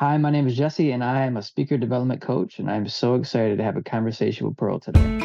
Hi, my name is Jesse, and I am a speaker development coach, and I'm so excited to have a conversation with Pearl today.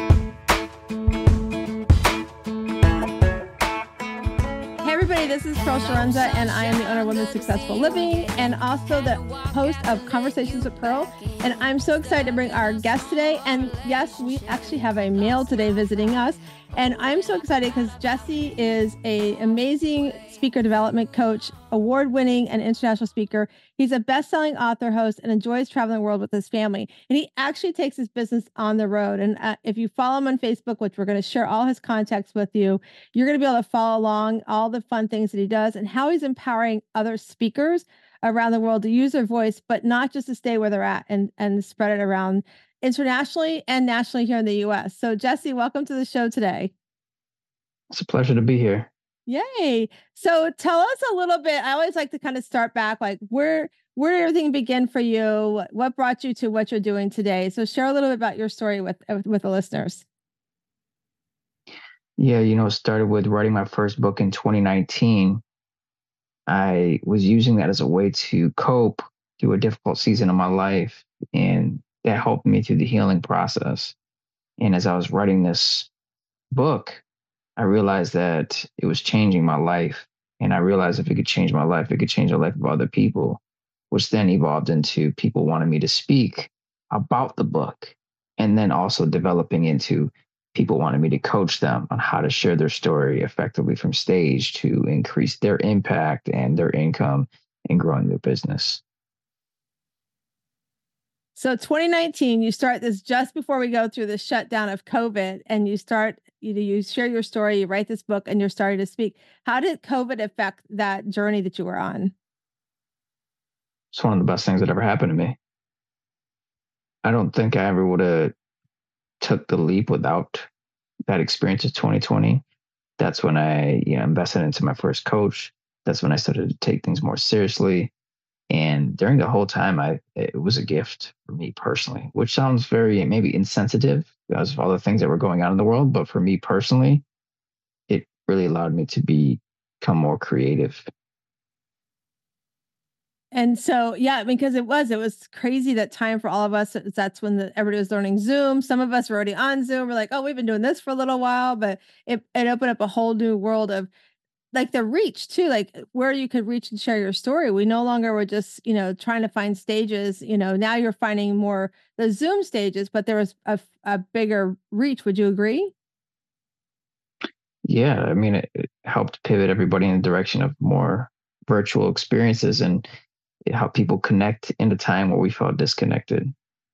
Hey everybody, this is Pearl Sharonza, and I am the owner of Women's Successful Living and also the host of Conversations with Pearl. And I'm so excited to bring our guest today. And yes, we actually have a male today visiting us. And I'm so excited because Jesse is an amazing speaker development coach, award-winning and international speaker. He's a best-selling author, host, and enjoys traveling the world with his family. And he actually takes his business on the road. And if you follow him on Facebook, which we're going to share all his contacts with you, you're going to be able to follow along all the fun things that he does and how he's empowering other speakers around the world to use their voice, but not just to stay where they're at and spread it around internationally and nationally here in the US. So Jesse, welcome to the show today. It's a pleasure to be here. Yay. So tell us a little bit. I always like to kind of start back, like where did everything begin for you? What brought you to what you're doing today? So share a little bit about your story with the listeners. Yeah, it started with writing my first book in 2019. I was using that as a way to cope through a difficult season of my life, and that helped me through the healing process. And as I was writing this book, I realized that it was changing my life. And I realized if it could change my life, it could change the life of other people, which then evolved into people wanting me to speak about the book, and then also developing into people wanting me to coach them on how to share their story effectively from stage to increase their impact and their income and growing their business. So 2019, you start this just before we go through the shutdown of COVID, and you share your story, you write this book, and you're starting to speak. How did COVID affect that journey that you were on? It's one of the best things that ever happened to me. I don't think I ever would have took the leap without that experience of 2020. That's when I invested into my first coach. That's when I started to take things more seriously. And during the whole time, it was a gift for me personally, which sounds very maybe insensitive because of all the things that were going on in the world. But for me personally, it really allowed me to become more creative. And so, yeah, because it was crazy that time for all of us. That's when everybody was learning Zoom. Some of us were already on Zoom. We're like, oh, we've been doing this for a little while, but it opened up a whole new world of like the reach too, like where you could reach and share your story. We no longer were just, trying to find stages, now you're finding more the Zoom stages, but there was a bigger reach. Would you agree? Yeah. I mean, it helped pivot everybody in the direction of more virtual experiences, and it helped people connect in a time where we felt disconnected.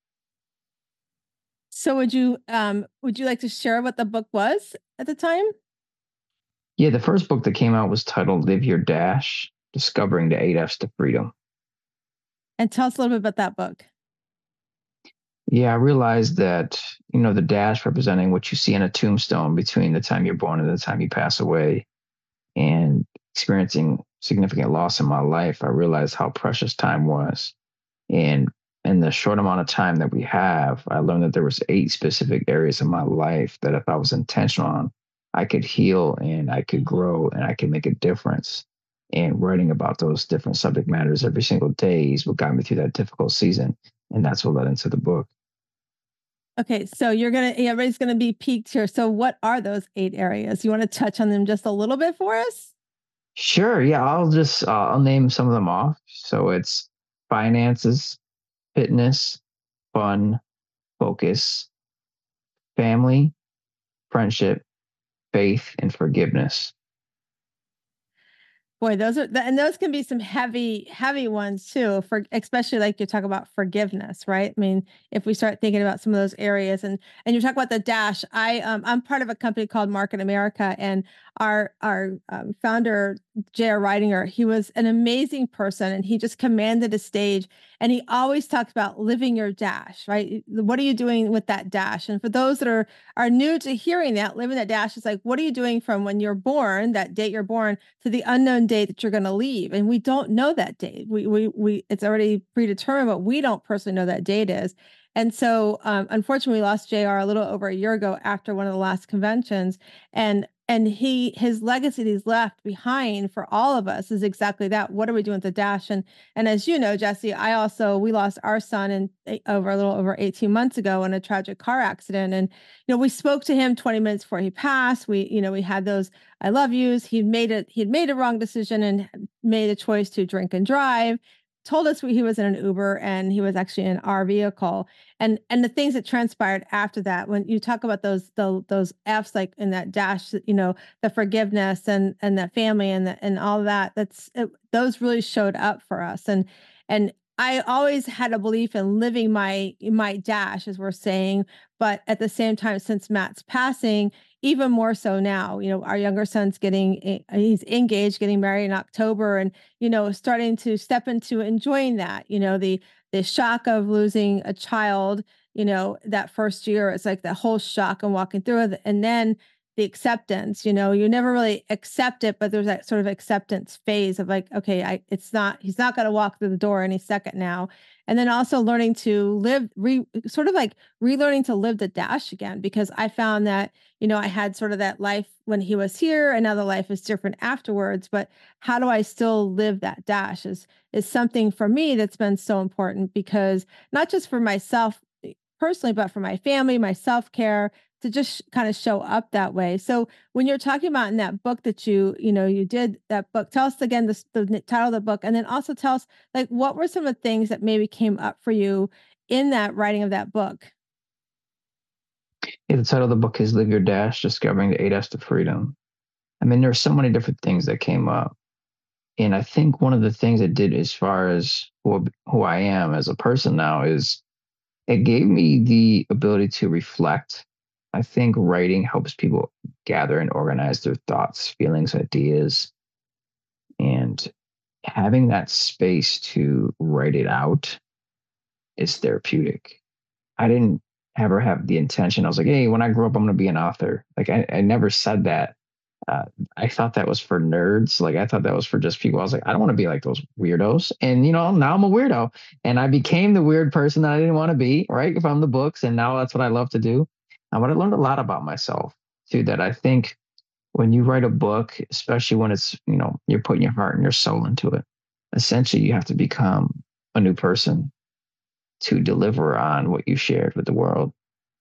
So would you like to share what the book was at the time? Yeah, the first book that came out was titled Live Your Dash, Discovering the 8 F's to Freedom. And tell us a little bit about that book. Yeah, I realized that, the dash representing what you see in a tombstone between the time you're born and the time you pass away, and experiencing significant loss in my life, I realized how precious time was. And in the short amount of time that we have, I learned that there was 8 specific areas of my life that if I was intentional on, I could heal and I could grow and I could make a difference. And writing about those different subject matters every single day is what got me through that difficult season. And that's what led into the book. Okay, so everybody's gonna be peaked here. So what are those 8 areas? You want to touch on them just a little bit for us? Sure. Yeah, I'll name some of them off. So it's finances, fitness, fun, focus, family, friendship, faith, and forgiveness. Boy, those can be some heavy ones too, for especially like you talk about forgiveness, right? I mean, if we start thinking about some of those areas and you talk about the dash, I'm part of a company called Market America, and our founder J.R. Ridinger, he was an amazing person, and he just commanded a stage, and he always talked about living your dash, right? What are you doing with that dash? And for those that are new to hearing that, living that dash is like, what are you doing from when you're born, that date you're born, to the unknown date that you're going to leave? And we don't know that date. We it's already predetermined, but we don't personally know that date is. And so, unfortunately, we lost JR a little over a year ago after one of the last conventions. And and his legacy that he's left behind for all of us is exactly that. What are we doing with the Dash? And as you know, Jesse, we lost our son over a little over 18 months ago in a tragic car accident. And, we spoke to him 20 minutes before he passed. We had those I love yous. He'd made a wrong decision and made a choice to drink and drive, told us he was in an Uber and he was actually in our vehicle. And the things that transpired after that, when you talk about those F's, like in that Dash, the forgiveness and the family and all of that, those really showed up for us. And I always had a belief in living my Dash, as we're saying, but at the same time, since Matt's passing, even more so now. Our younger son's he's engaged, getting married in October, and starting to step into enjoying that. The shock of losing a child, that first year, it's like the whole shock and walking through it. And then the acceptance, you never really accept it, but there's that sort of acceptance phase of like, okay, he's not going to walk through the door any second now. And then also learning to relearning to live the Dash again, because I found that, I had sort of that life when he was here and now the life is different afterwards, but how do I still live that Dash is something for me that's been so important, because not just for myself personally, but for my family, my self-care, to just kind of show up that way. So when you're talking about in that book that you did that book, tell us again the title of the book, and then also tell us, like, what were some of the things that maybe came up for you in that writing of that book? Yeah, the title of the book is Live Your Dash, Discovering the 8 F's to Freedom. I mean, there's so many different things that came up. And I think one of the things it did, as far as who I am as a person now, is it gave me the ability to reflect. I think writing helps people gather and organize their thoughts, feelings, ideas, and having that space to write it out is therapeutic. I didn't ever have the intention. I was like, hey, when I grow up, I'm going to be an author. Like, I never said that. I thought that was for nerds. Like, I thought that was for just people. I was like, I don't want to be like those weirdos. And, now I'm a weirdo. And I became the weird person that I didn't want to be, right? From the books. And now that's what I love to do. But I learned a lot about myself, too, that I think when you write a book, especially when it's, you're putting your heart and your soul into it, essentially you have to become a new person to deliver on what you shared with the world.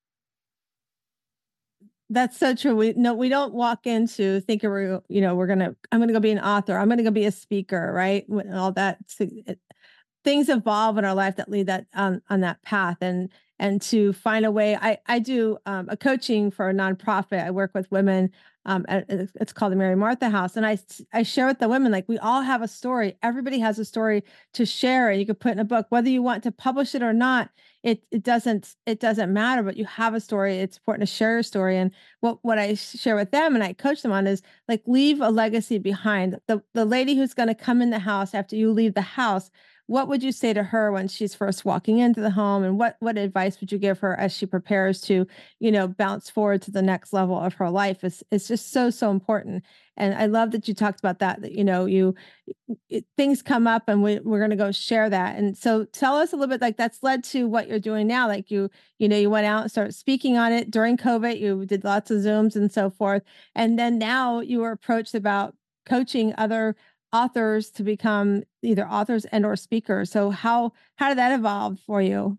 That's so true. We don't walk into thinking I'm going to go be an author. I'm going to go be a speaker, right? All that things evolve in our life that lead that on that path, and to find a way. I do a coaching for a nonprofit. I work with women. It's called the Mary Martha House, and I share with the women, like, we all have a story. Everybody has a story to share, and you could put in a book, whether you want to publish it or not. It doesn't matter, but you have a story. It's important to share your story. And what I share with them and I coach them on is, like, leave a legacy behind. The lady who's going to come in the house after you leave the house, what would you say to her when she's first walking into the home? And what advice would you give her as she prepares to, bounce forward to the next level of her life? It's just so, so important. And I love that you talked about that, things come up and we're going to go share that. And so tell us a little bit, like, that's led to what you're doing now. Like, you went out and started speaking on it during COVID, you did lots of Zooms and so forth. And then now you were approached about coaching other authors to become either authors and or speakers. So how did that evolve for you?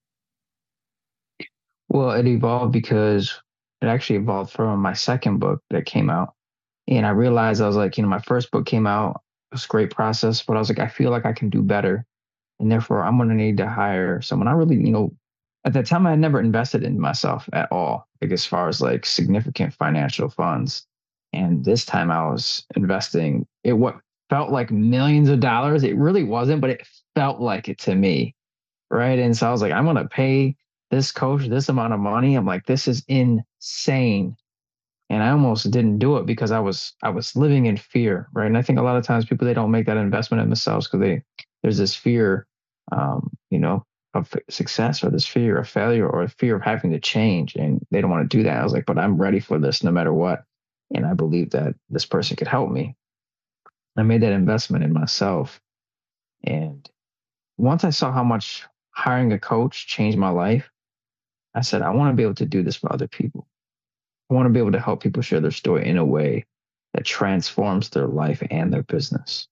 Well, it evolved because it actually evolved from my second book that came out. And I realized, I was like, my first book came out, it was a great process, but I was like, I feel like I can do better. And therefore I'm going to need to hire someone. I really, at that time I had never invested in myself at all, like, as far as like significant financial funds. And this time I was investing what felt like millions of dollars. It really wasn't, but it felt like it to me. Right. And so I was like, I'm going to pay this coach this amount of money. I'm like, this is insane. And I almost didn't do it because I was living in fear, right? And I think a lot of times people, they don't make that investment in themselves because there's this fear, of success, or this fear of failure, or a fear of having to change, and they don't want to do that. I was like, but I'm ready for this no matter what, and I believe that this person could help me. I made that investment in myself, and once I saw how much hiring a coach changed my life, I said, I want to be able to do this for other people. I want to be able to help people share their story in a way that transforms their life and their business.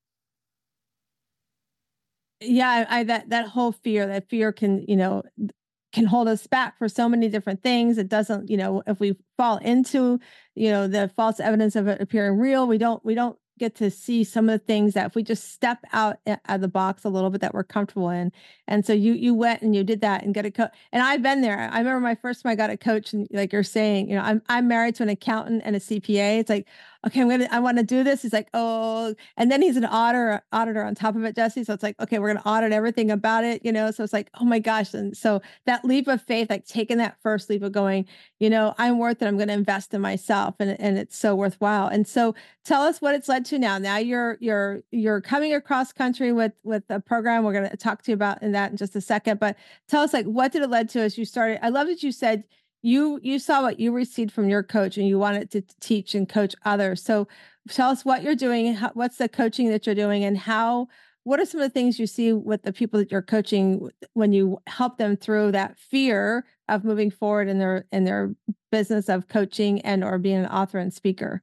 Yeah, I that whole fear, that fear can, can hold us back for so many different things. It doesn't, if we fall into, the false evidence of it appearing real, we don't get to see some of the things that if we just step out of the box a little bit that we're comfortable in. And so you went and you did that and got a coach. And I've been there. I remember my first time I got a coach, and like you're saying, I'm married to an accountant and a CPA. It's like, okay, I want to do this. He's like, oh, and then he's an auditor on top of it, Jesse. So it's like, okay, we're going to audit everything about it, so it's like, oh my gosh. And so that leap of faith, like taking that first leap of going, I'm worth it. I'm going to invest in myself, and it's so worthwhile. And so tell us what it's led to now. Now you're coming across country with a program. We're going to talk to you about in that in just a second, but tell us, like, what did it lead to as you started? I love that you said you saw what you received from your coach and you wanted to teach and coach others. So tell us what you're doing, what's the coaching that you're doing, and what are some of the things you see with the people that you're coaching when you help them through that fear of moving forward in their business of coaching and or being an author and speaker?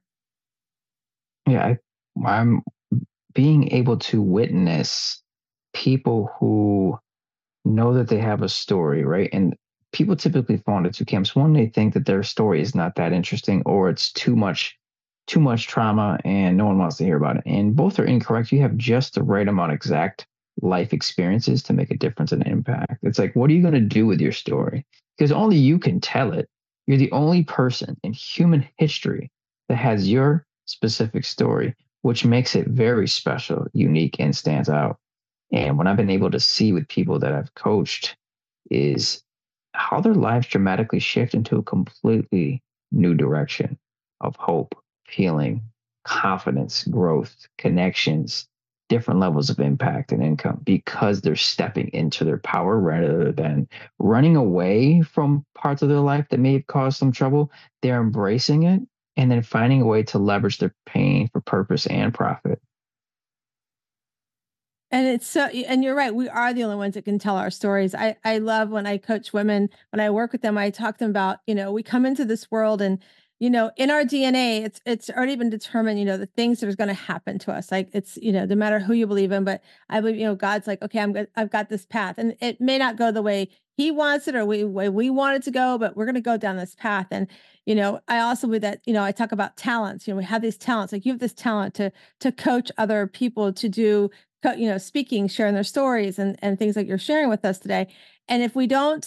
Yeah, I'm being able to witness people who know that they have a story, right? And people typically fall into two camps. One, they think that their story is not that interesting, or it's too much trauma and no one wants to hear about it. And both are incorrect. You have just the right amount of exact life experiences to make a difference and impact. It's like, what are you going to do with your story? Because only you can tell it. You're the only person in human history that has your specific story, which makes it very special, unique, and stands out. And what I've been able to see with people that I've coached is how their lives dramatically shift into a completely new direction of hope, healing, confidence, growth, connections, different levels of impact and income, because they're stepping into their power rather than running away from parts of their life that may have caused some trouble. They're embracing it and then finding a way to leverage their pain for purpose and profit. And it's so, and you're right. We are the only ones that can tell our stories. I love when I coach women, when I work with them, I talk to them about, we come into this world and, in our DNA, it's already been determined, the things that are going to happen to us. Like it's, no matter who you believe in, but I believe, God's like, okay, I've got this path, and it may not go the way he wants it or way we want it to go, but we're going to go down this path. And, I also believe that, I talk about talents, we have these talents, like you have this talent to coach other people to do, speaking, sharing their stories and things like you're sharing with us today. And if we don't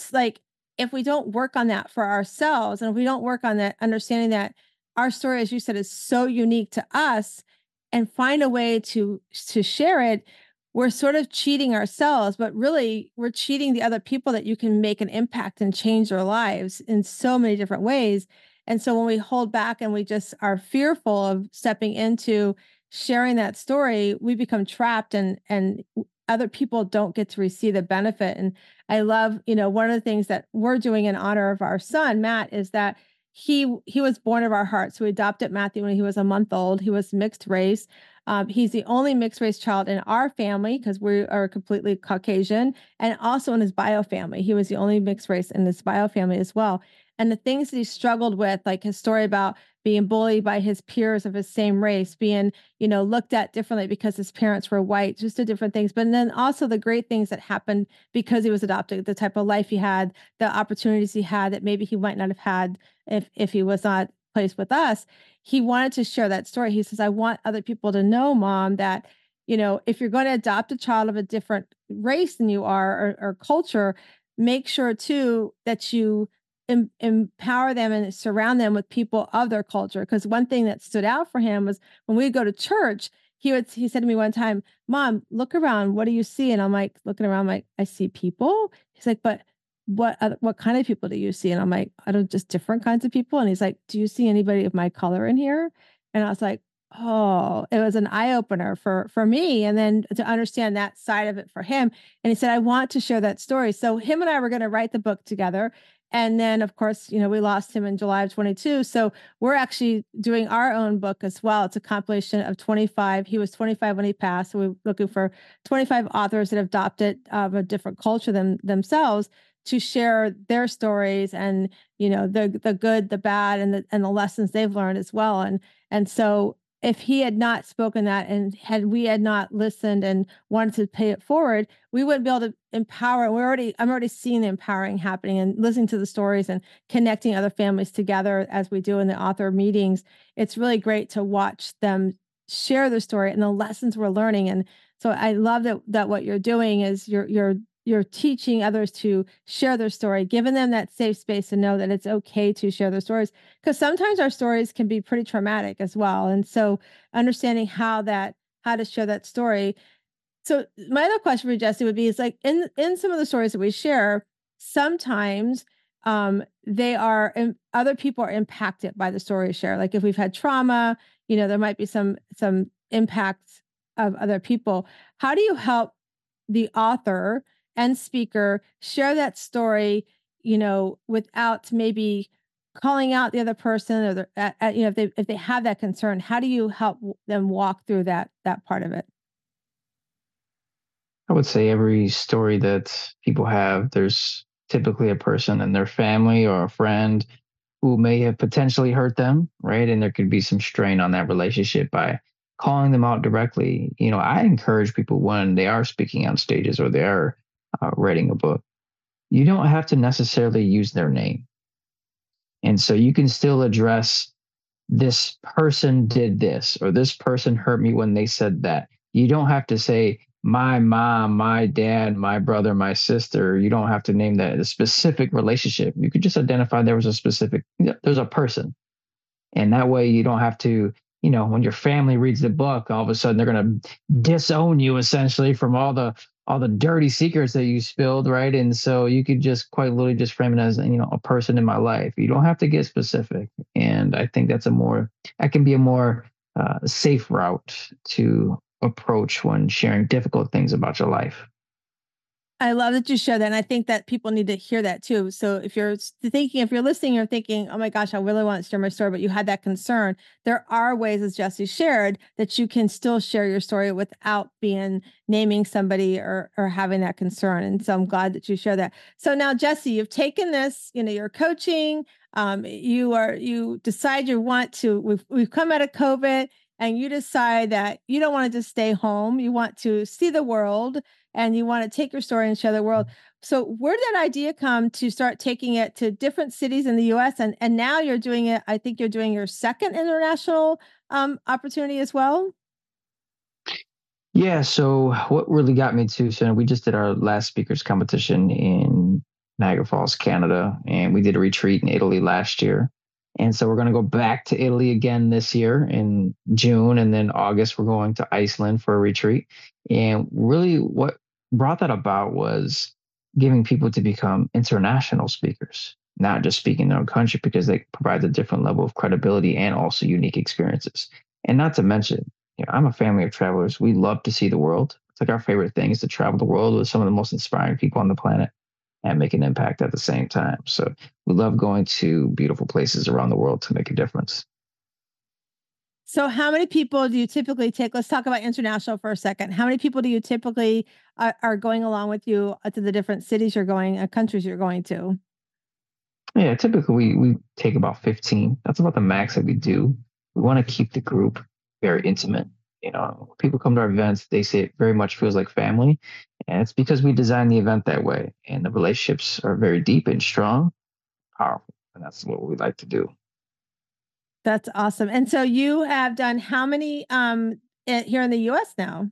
work on that for ourselves, and if we don't work on that, understanding that our story, as you said, is so unique to us, and find a way to share it, we're sort of cheating ourselves, but really we're cheating the other people that you can make an impact and change their lives in so many different ways. And so when we hold back and we just are fearful of stepping into sharing that story, we become trapped, and other people don't get to receive the benefit. And I love, one of the things that we're doing in honor of our son, Matt, is that he was born of our hearts. So we adopted Matthew when he was a month old. He was mixed race. He's the only mixed race child in our family because we are completely Caucasian, and also in his bio family. He was the only mixed race in his bio family as well. And the things that he struggled with, like his story about being bullied by his peers of his same race, being, looked at differently because his parents were white, just the different things. But then also the great things that happened because he was adopted, the type of life he had, the opportunities he had that maybe he might not have had if he was not placed with us. He wanted to share that story. He says, I want other people to know, Mom, that, if you're going to adopt a child of a different race than you are, or culture, make sure too that you empower them and surround them with people of their culture. Because one thing that stood out for him was when we go to church, he said to me one time, Mom, look around. What do you see? And I'm like, looking around, like, I see people. He's like, but what kind of people do you see? And I'm like, I don't, just different kinds of people. And he's like, do you see anybody of my color in here? And I was like, oh, it was an eye opener for me. And then to understand that side of it for him. And he said, I want to share that story. So him and I were going to write the book together. And then, of course, we lost him in July of 22. So we're actually doing our own book as well. It's a compilation of 25. He was 25 when he passed. So we're looking for 25 authors that have adopted a different culture than themselves to share their stories and, the good, the bad, and the lessons they've learned as well. And so if he had not spoken that, and we had not listened and wanted to pay it forward, we wouldn't be able to empower. I'm already seeing the empowering happening and listening to the stories and connecting other families together as we do in the author meetings. It's really great to watch them share the story and the lessons we're learning. And so I love that what you're doing is you're teaching others to share their story, giving them that safe space to know that it's okay to share their stories, because sometimes our stories can be pretty traumatic as well. And so understanding how to share that story. So my other question for Jesse would be, is like in some of the stories that we share, sometimes other people are impacted by the story share. Like if we've had trauma, there might be some impacts of other people. How do you help the author and speaker share that story, without maybe calling out the other person, or if they have that concern? How do you help them walk through that part of it? I would say every story that people have, there's typically a person in their family or a friend who may have potentially hurt them, right? And there could be some strain on that relationship by calling them out directly. I encourage people when they are speaking on stages or they are writing a book, you don't have to necessarily use their name. And so you can still address, this person did this, or this person hurt me when they said that. You don't have to say, my mom, my dad, my brother, my sister. You don't have to name that a specific relationship. You could just identify there's a person. And that way you don't have to, when your family reads the book, all of a sudden they're going to disown you essentially from all the dirty secrets that you spilled, right? And so you could just quite literally just frame it as, a person in my life. You don't have to get specific. And I think that can be a more safe route to approach when sharing difficult things about your life. I love that you share that. And I think that people need to hear that too. So if you're listening, you're thinking, oh my gosh, I really want to share my story, but you had that concern. There are ways, as Jesse shared, that you can still share your story without naming somebody or having that concern. And so I'm glad that you share that. So now, Jesse, you've taken this, you're coaching, you decide you want to, we've come out of COVID, and you decide that you don't want to just stay home. You want to see the world, and you want to take your story and share the world. So where did that idea come to start taking it to different cities in the US? And now you're doing it, I think you're doing your second international opportunity as well? Yeah, so what really got me to, so we just did our last speakers competition in Niagara Falls, Canada, and we did a retreat in Italy last year. And so we're going to go back to Italy again this year in June, and then August we're going to Iceland for a retreat. And really what brought that about was giving people to become international speakers, not just speaking in their own country, because they provide a different level of credibility and also unique experiences. And not to mention, I'm a family of travelers. We love to see the world. It's like our favorite thing is to travel the world with some of the most inspiring people on the planet and make an impact at the same time. So we love going to beautiful places around the world to make a difference. So how many people do you typically take? Let's talk about international for a second. How many people do you typically are going along with you to the different cities you're going, countries you're going to? Yeah, typically we take about 15. That's about the max that we do. We want to keep the group very intimate. People come to our events, they say it very much feels like family. And it's because we designed the event that way. And the relationships are very deep and strong, powerful. And that's what we like to do. That's awesome. And so you have done how many here in the US now?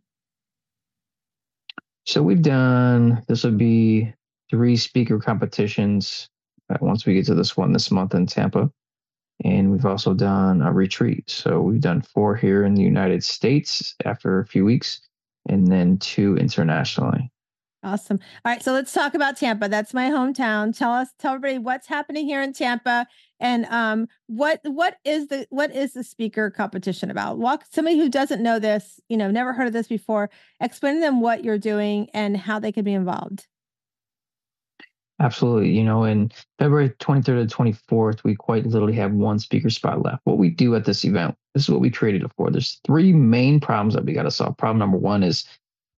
So this would be 3 speaker competitions once we get to this one this month in Tampa. And we've also done a retreat. So we've done 4 here in the United States after a few weeks, and then 2 internationally. Awesome. All right. So let's talk about Tampa. That's my hometown. Tell everybody what's happening here in Tampa, and what is the speaker competition about? Somebody who doesn't know this, never heard of this before, explain to them what you're doing and how they can be involved. Absolutely. In February 23rd to 24th, we quite literally have 1 speaker spot left. What we do at this event, this is what we created it for. There's 3 main problems that we got to solve. Problem number 1 is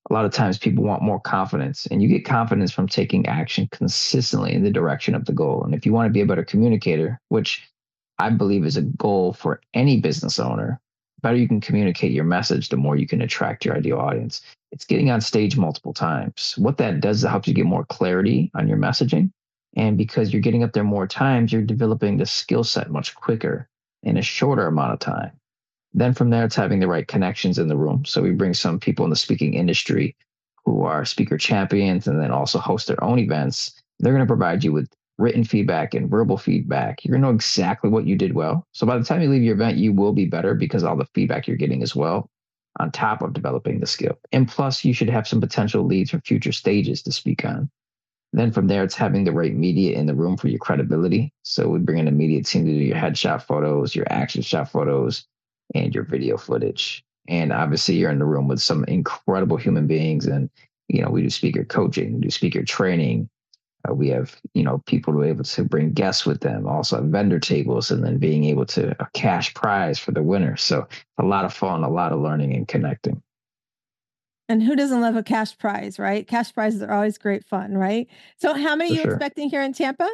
a lot of times people want more confidence, and you get confidence from taking action consistently in the direction of the goal. And if you want to be a better communicator, which I believe is a goal for any business owner, the better you can communicate your message, the more you can attract your ideal audience. It's getting on stage multiple times. What that does is it helps you get more clarity on your messaging. And because you're getting up there more times, you're developing the skill set much quicker in a shorter amount of time. Then from there, it's having the right connections in the room. So we bring some people in the speaking industry who are speaker champions and then also host their own events. They're going to provide you with written feedback and verbal feedback. You're going to know exactly what you did well. So by the time you leave your event, you will be better because all the feedback you're getting as well, on top of developing the skill. And plus, you should have some potential leads for future stages to speak on. Then from there, it's having the right media in the room for your credibility. So we bring in a media team to do your headshot photos, your action shot photos, and your video footage. And obviously, you're in the room with some incredible human beings. And, we do speaker coaching, we do speaker training. We have, people who are able to bring guests with them, also vendor tables, and then being able to a cash prize for the winner. So a lot of fun, a lot of learning and connecting. And who doesn't love a cash prize, right? Cash prizes are always great fun, right? So how many are you expecting here in Tampa?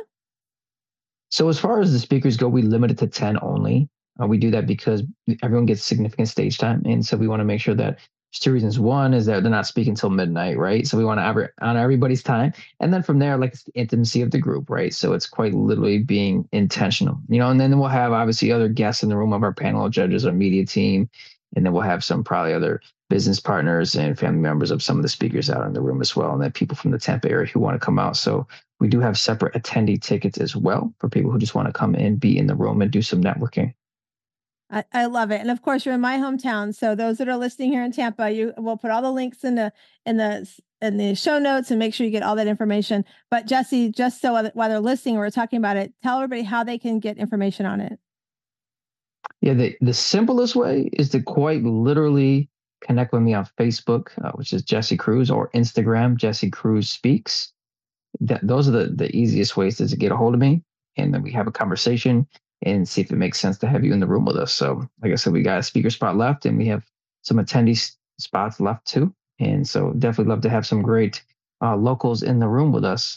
So as far as the speakers go, we limit it to 10 only. We do that because everyone gets significant stage time. And so we want to make sure that there's two reasons. One is that they're not speaking till midnight, right? So we want to honor everybody's time. And then from there, like, it's the intimacy of the group, right? So it's quite literally being intentional, and then we'll have obviously other guests in the room of our panel of judges, our media team. And then we'll have some probably other business partners and family members of some of the speakers out in the room as well. And then people from the Tampa area who want to come out. So we do have separate attendee tickets as well for people who just want to come and be in the room and do some networking. I love it. And of course, you're in my hometown. So those that are listening here in Tampa, we'll put all the links in the show notes and make sure you get all that information. But Jesse, just so while they're listening, we're talking about it, tell everybody how they can get information on it. Yeah, the simplest way is to quite literally connect with me on Facebook, which is Jesse Cruz, or Instagram, Jesse Cruz Speaks. Those are the easiest ways to get a hold of me. And then we have a conversation and see if it makes sense to have you in the room with us. So like I said, we got a speaker spot left and we have some attendee spots left too. And so definitely love to have some great locals in the room with us.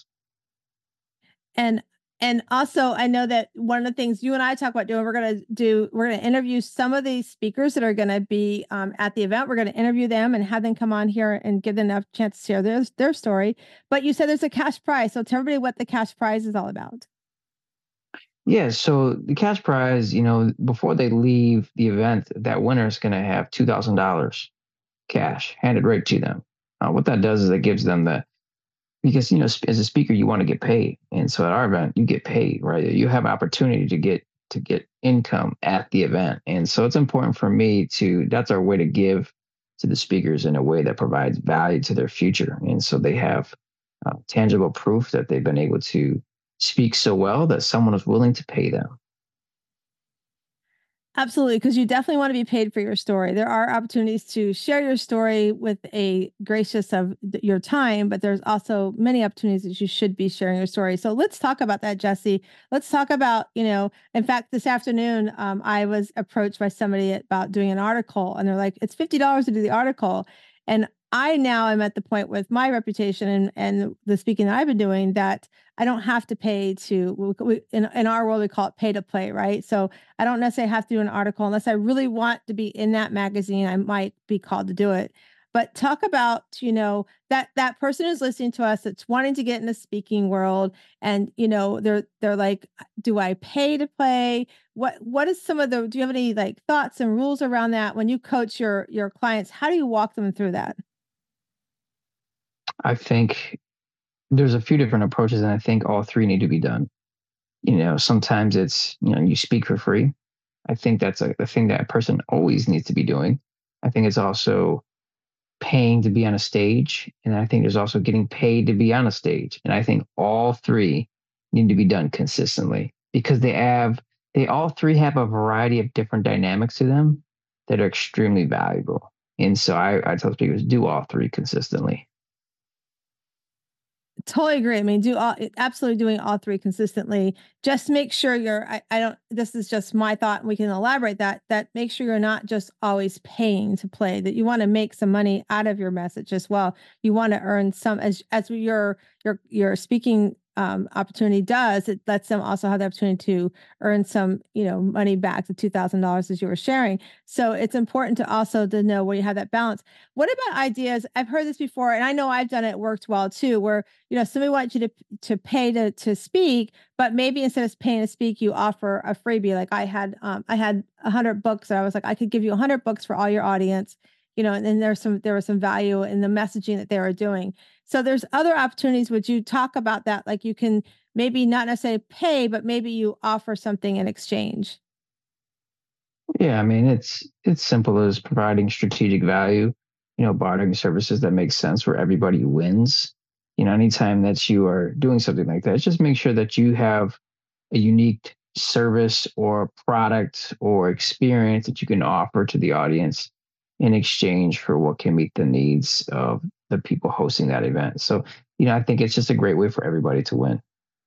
And also, I know that one of the things you and I talk about doing, we're going to interview some of these speakers that are going to be at the event. We're going to interview them and have them come on here and give them enough chance to share their story. But you said there's a cash prize. So tell everybody what the cash prize is all about. Yeah, so the cash prize, before they leave the event, that winner is going to have $2,000 cash handed right to them. What that does is it gives them because, as a speaker, you want to get paid. And so at our event, you get paid, right? You have opportunity to get income at the event. And so it's important for me that's our way to give to the speakers in a way that provides value to their future. And so they have tangible proof that they've been able to speak so well that someone is willing to pay them. Absolutely, because you definitely want to be paid for your story. There are opportunities to share your story with a gracious of your time, but there's also many opportunities that you should be sharing your story. So let's talk about that, Jesse. Let's talk about, in fact, this afternoon, I was approached by somebody about doing an article, and they're like, it's $50 to do the article. And I now am at the point with my reputation and the speaking that I've been doing that I don't have to pay in our world, we call it pay to play, right? So I don't necessarily have to do an article unless I really want to be in that magazine. I might be called to do it. But talk about, that person who's listening to us that's wanting to get in the speaking world, and they're like, do I pay to play? What is do you have any like thoughts and rules around that when you coach your clients? How do you walk them through that? I think there's a few different approaches, and I think all three need to be done. Sometimes it's, you speak for free. I think that's the thing that a person always needs to be doing. I think it's also paying to be on a stage. And I think there's also getting paid to be on a stage. And I think all three need to be done consistently because they all three have a variety of different dynamics to them that are extremely valuable. And so I tell speakers, do all three consistently. Totally agree. I mean, absolutely doing all three consistently. Just make sure I don't, this is just my thought, and we can elaborate that make sure you're not just always paying to play, that you want to make some money out of your message as well. You want to earn some, as your speaking opportunity does, it lets them also have the opportunity to earn some, money back, the $2,000 as you were sharing. So it's important to also to know where you have that balance. What about ideas? I've heard this before, and I know I've done it, it worked well too, where, somebody wants you to pay to speak, but maybe instead of paying to speak, you offer a freebie. Like I had 100 books, and I was like, I could give you 100 books for all your audience, and then there was some value in the messaging that they were doing. So there's other opportunities. Would you talk about that? Like you can maybe not necessarily pay, but maybe you offer something in exchange. Yeah, I mean, it's simple as providing strategic value, bartering services that make sense where everybody wins. Anytime that you are doing something like that, just make sure that you have a unique service or product or experience that you can offer to the audience in exchange for what can meet the needs of the people hosting that event. So, I think it's just a great way for everybody to win.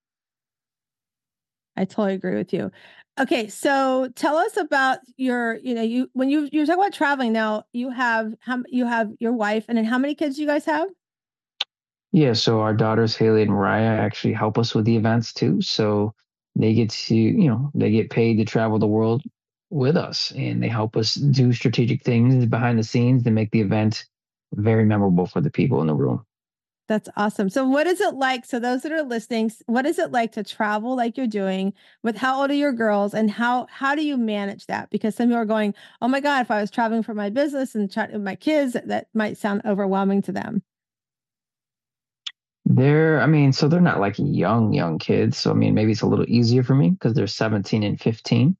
I totally agree with you. Okay, so tell us about when you're talking about traveling now, you have your wife, and then how many kids do you guys have? Yeah, so our daughters Haley and Mariah actually help us with the events too. So they get to, they get paid to travel the world with us, and they help us do strategic things behind the scenes to make the event very memorable for the people in the room. That's awesome. So what is it like? So those that are listening, what is it like to travel like you're doing? With how old are your girls, and how do you manage that? Because some people are going, "Oh my God, if I was traveling for my business and my kids, that might sound overwhelming to them." So they're not like young kids. So I mean, maybe it's a little easier for me because they're 17 and 15.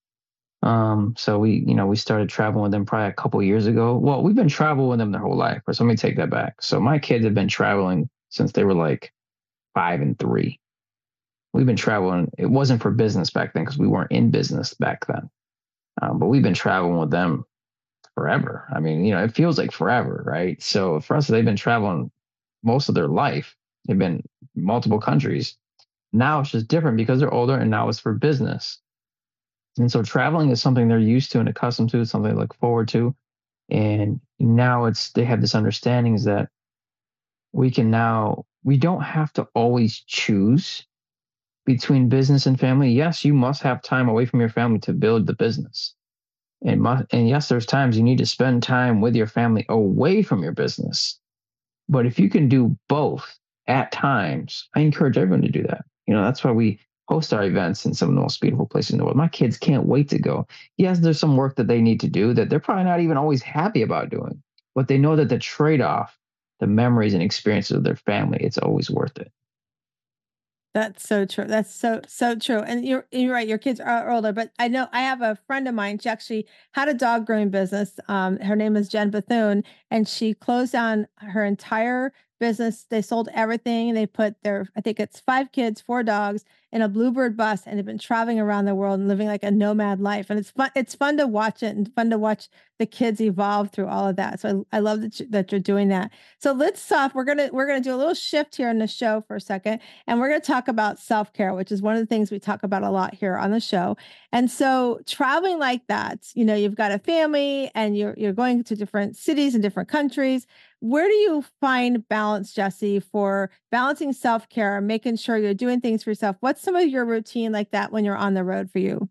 So we started traveling with them probably a couple years ago. Well, we've been traveling with them their whole life. So let me take that back. So my kids have been traveling since they were like 5 and 3. We've been traveling. It wasn't for business back then because we weren't in business back then. But we've been traveling with them forever. I mean, it feels like forever, right? So for us, they've been traveling most of their life. They've been multiple countries. Now it's just different because they're older, and now it's for business. And so traveling is something they're used to and accustomed to, something they look forward to. And now they have this understanding is that we don't have to always choose between business and family. Yes, you must have time away from your family to build the business. And yes, there's times you need to spend time with your family away from your business. But if you can do both at times, I encourage everyone to do that. That's why we host our events in some of the most beautiful places in the world. My kids can't wait to go. Yes, there's some work that they need to do that they're probably not even always happy about doing, but they know that the trade-off, the memories and experiences of their family, it's always worth it. That's so true. That's so true. And you're right. Your kids are older, but I know I have a friend of mine. She actually had a dog grooming business. Her name is Jen Bethune, and she closed down her entire business. They sold everything. They put I think it's 5 kids, 4 dogs in a Bluebird bus, and they've been traveling around the world and living like a nomad life. And it's fun. It's fun to watch it, and fun to watch the kids evolve through all of that. So I love that you're doing that. So let's stop. We're gonna do a little shift here in the show for a second, and we're gonna talk about self-care, which is one of the things we talk about a lot here on the show. And so traveling like that, you've got a family, and you're going to different cities and different countries. Where do you find balance, Jesse, for balancing self-care, making sure you're doing things for yourself? What's some of your routine like that when you're on the road for you?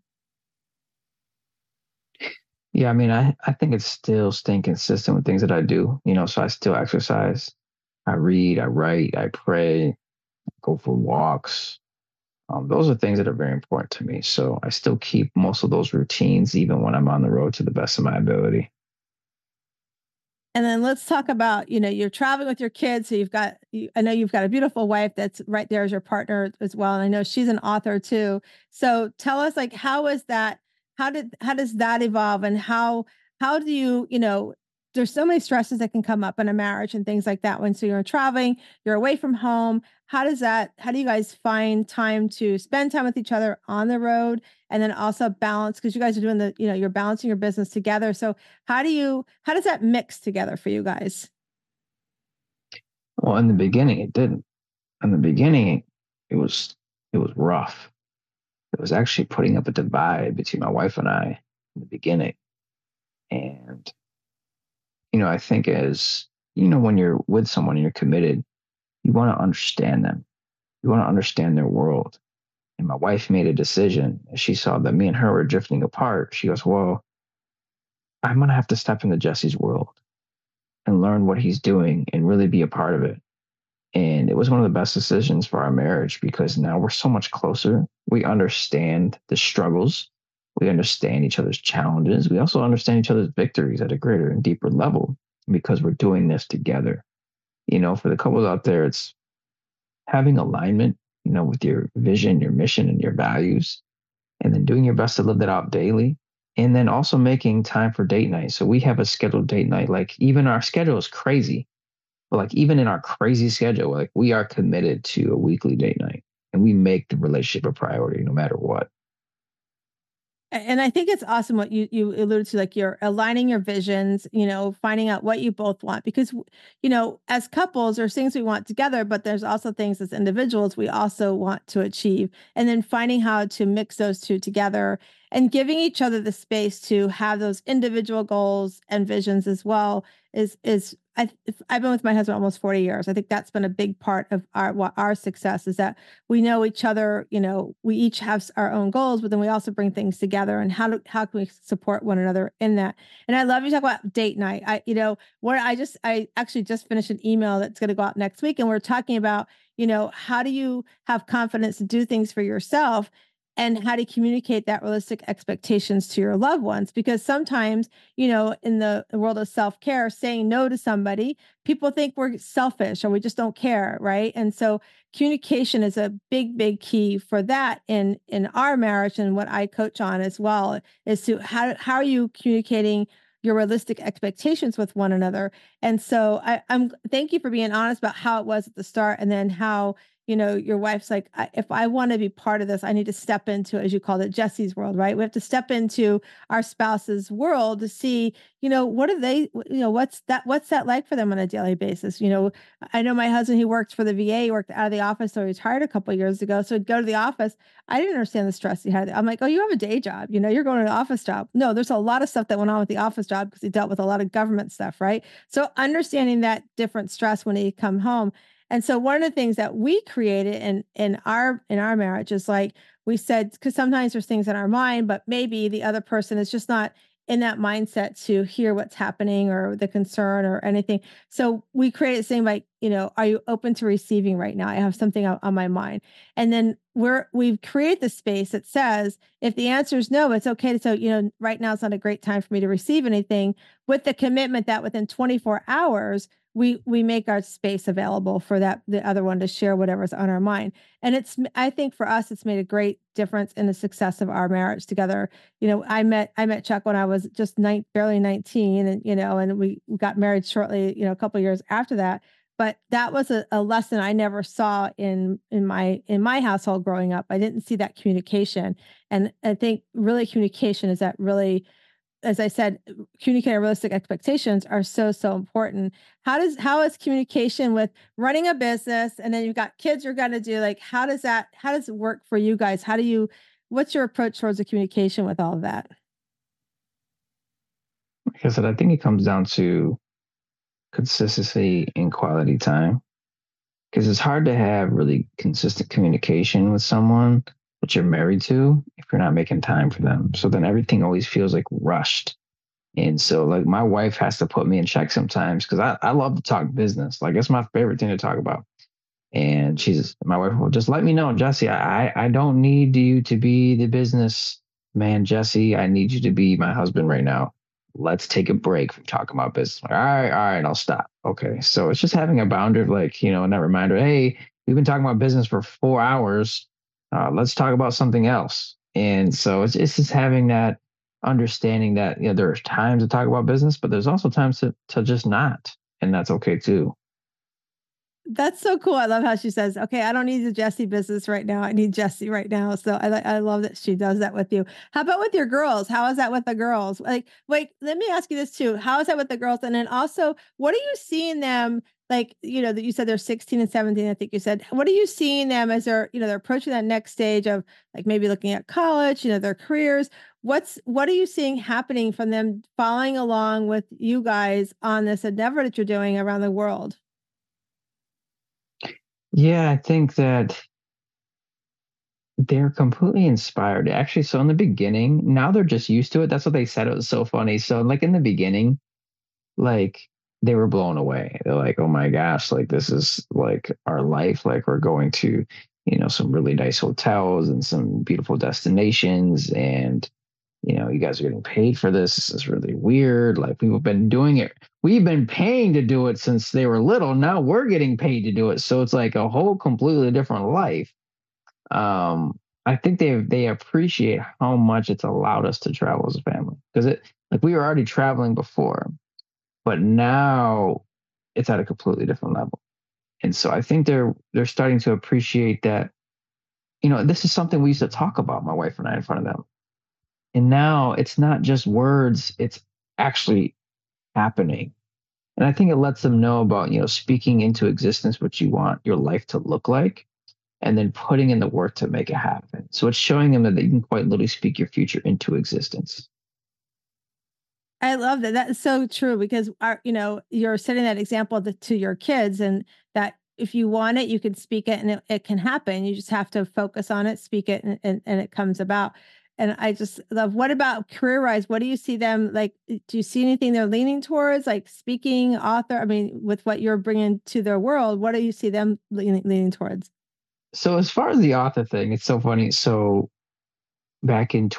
Yeah, I mean, I think it's still staying consistent with things that I do, so I still exercise, I read, I write, I pray, go for walks. Those are things that are very important to me. So I still keep most of those routines, even when I'm on the road, to the best of my ability. And then let's talk about, you're traveling with your kids. So I know you've got a beautiful wife that's right there as your partner as well. And I know she's an author too. So tell us, like, how is that? How does that evolve? And how do there's so many stresses that can come up in a marriage and things like that. So you're traveling, you're away from home. How do you guys find time to spend time with each other on the road, and then also balance, because you guys are doing you're balancing your business together. So how does that mix together for you guys? Well, in the beginning, it didn't. in the beginning, it was it was rough. It was actually putting up a divide between my wife and I in the beginning. And, I think as, when you're with someone and you're committed, you want to understand them. You want to understand their world. And my wife made a decision. And she saw that me and her were drifting apart. She goes, well, I'm going to have to step into Jesse's world and learn what he's doing and really be a part of it. And it was one of the best decisions for our marriage because now we're so much closer. We understand the struggles. We understand each other's challenges. We also understand each other's victories at a greater and deeper level because we're doing this together. For the couples out there, it's having alignment, with your vision, your mission, and your values, and then doing your best to live that out daily. And then also making time for date night. So we have a scheduled date night. Like even our schedule is crazy. But like even in our crazy schedule, like we are committed to a weekly date night and we make the relationship a priority no matter what. And I think it's awesome what you alluded to, like you're aligning your visions, finding out what you both want. Because, as couples, there's things we want together, but there's also things as individuals we also want to achieve. And then finding how to mix those two together and giving each other the space to have those individual goals and visions as well is I've been with my husband almost 40 years. I think that's been a big part of our success is that we know each other, we each have our own goals, but then we also bring things together and how can we support one another in that? And I love you talk about date night. I actually just finished an email that's going to go out next week. And we're talking about, how do you have confidence to do things for yourself? And how to communicate that realistic expectations to your loved ones. Because sometimes, in the world of self-care, saying no to somebody, people think we're selfish or we just don't care, right? And so communication is a big, big key for that in our marriage. And what I coach on as well is to how are you communicating your realistic expectations with one another. And so I'm thank you for being honest about how it was at the start and then how your wife's like, if I want to be part of this, I need to step into, as you called it, Jesse's world, right? We have to step into our spouse's world to see, what are they, what's that like for them on a daily basis? I know my husband, he worked for the VA, he worked out of the office, so he retired a couple of years ago. So he'd go to the office. I didn't understand the stress he had. I'm like, oh, you have a day job, you're going to the office job. No, there's a lot of stuff that went on with the office job because he dealt with a lot of government stuff, right? So understanding that different stress when he come home. And so one of the things that we created in our marriage is like we said, because sometimes there's things in our mind, but maybe the other person is just not in that mindset to hear what's happening or the concern or anything. So we created saying like, are you open to receiving right now? I have something on my mind. And then we've created the space that says, if the answer is no, it's okay to say, right now it's not a great time for me to receive anything, with the commitment that within 24 hours, we make our space available for the other one to share whatever's on our mind. And I think for us, it's made a great difference in the success of our marriage together. I met Chuck when I was just barely 19 and we got married shortly, a couple of years after that. But that was a lesson I never saw in my household growing up. I didn't see that communication. And I think really communication is that really, as I said, communicating realistic expectations are so, so important. How is communication with running a business and then you've got kids you're going to do, like, how does it work for you guys? What's your approach towards the communication with all of that? Like I said, I think it comes down to consistency and quality time because it's hard to have really consistent communication with someone that you're married to if you're not making time for them. So then everything always feels like rushed. And so like my wife has to put me in check sometimes because I love to talk business. Like it's my favorite thing to talk about. And my wife will just let me know, Jesse, I don't need you to be the business man, Jesse. I need you to be my husband right now. Let's take a break from talking about business. Like, all right, I'll stop. Okay. So it's just having a boundary of like, and that reminder, hey, we've been talking about business for 4 hours. Let's talk about something else. And so it's just having that understanding that, there's times to talk about business, but there's also times to just not. And that's okay too. That's so cool. I love how she says, okay, I don't need the Jesse business right now. I need Jesse right now. So I love that she does that with you. How about with your girls? How is that with the girls? Like, wait, let me ask you this too. How is that with the girls? And then also, what are you seeing them like, that you said they're 16 and 17, I think you said, what are you seeing them as they're approaching that next stage of like maybe looking at college, their careers? What are you seeing happening from them following along with you guys on this endeavor that you're doing around the world? Yeah, I think that they're completely inspired. Actually, so in the beginning, now they're just used to it. That's what they said. It was so funny. So, like in the beginning, like they were blown away. They're like, "Oh my gosh, like this is like our life. Like we're going to, some really nice hotels and some beautiful destinations, and you guys are getting paid for this. This is really weird. Like we've been doing it. We've been paying to do it since they were little. Now we're getting paid to do it. So it's like a whole completely different life." I think they appreciate how much it's allowed us to travel as a family, because it like we were already traveling before, but now it's at a completely different level. And so I think they're starting to appreciate that, this is something we used to talk about, my wife and I, in front of them. And now it's not just words, it's actually happening. And I think it lets them know about, speaking into existence what you want your life to look like, and then putting in the work to make it happen. So it's showing them that you can quite literally speak your future into existence. I love that. That's so true because you're setting that example to your kids, and that if you want it, you can speak it and it can happen. You just have to focus on it, speak it, and it comes about. And I just love, what about career wise? What do you see them like? Do you see anything they're leaning towards, like speaking, author? I mean, with what you're bringing to their world, what do you see them leaning towards? So as far as the author thing, it's so funny. So back in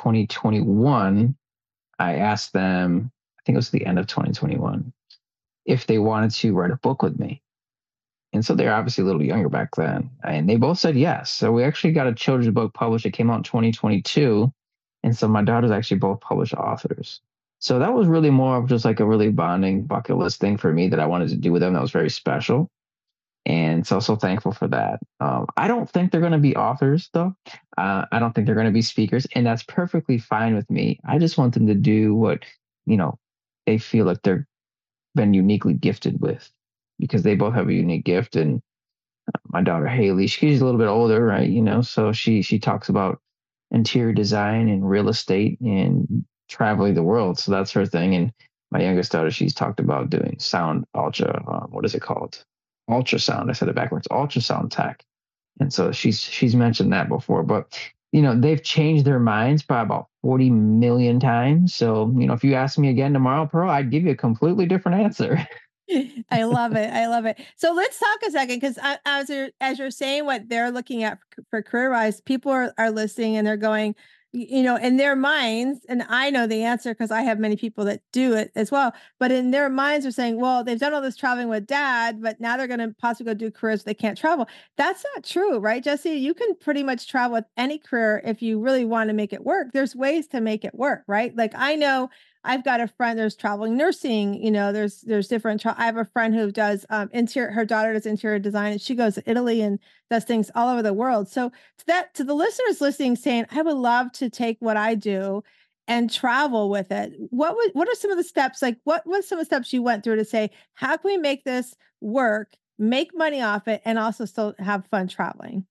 2021, I asked them, I think it was the end of 2021, if they wanted to write a book with me. And so they're obviously a little younger back then. And they both said yes. So we actually got a children's book published. It came out in 2022. And so my daughters actually both published authors. So that was really more of just like a really bonding bucket list thing for me that I wanted to do with them. That was very special. And so thankful for that. I don't think they're going to be authors, though. I don't think they're going to be speakers, and that's perfectly fine with me. I just want them to do what you know they feel like they're been uniquely gifted with, because they both have a unique gift. And my daughter Haley, she's a little bit older, right? So she talks about interior design and real estate and traveling the world. So that's her thing. And my youngest daughter, she's talked about doing sound ultra. What is it called? Ultrasound. I said it backwards. Ultrasound tech. And so she's mentioned that before. But they've changed their minds by about 40 million times. So if you ask me again tomorrow, Pearl, I'd give you a completely different answer. I love it. I love it. So let's talk a second, because as you're saying what they're looking at for career wise, people are listening and they're going, in their minds, and I know the answer because I have many people that do it as well. But in their minds, they're saying, well, they've done all this traveling with dad, but now they're going to possibly go do careers they can't travel. That's not true, right, Jesse? You can pretty much travel with any career if you really want to make it work. There's ways to make it work, right? Like I know I've got a friend, there's traveling nursing, there's different, I have a friend who does interior, her daughter does interior design, and she goes to Italy and does things all over the world. So to the listeners listening, saying, I would love to take what I do and travel with it. What are some of the steps? Like what some of the steps you went through to say, how can we make this work, make money off it, and also still have fun traveling?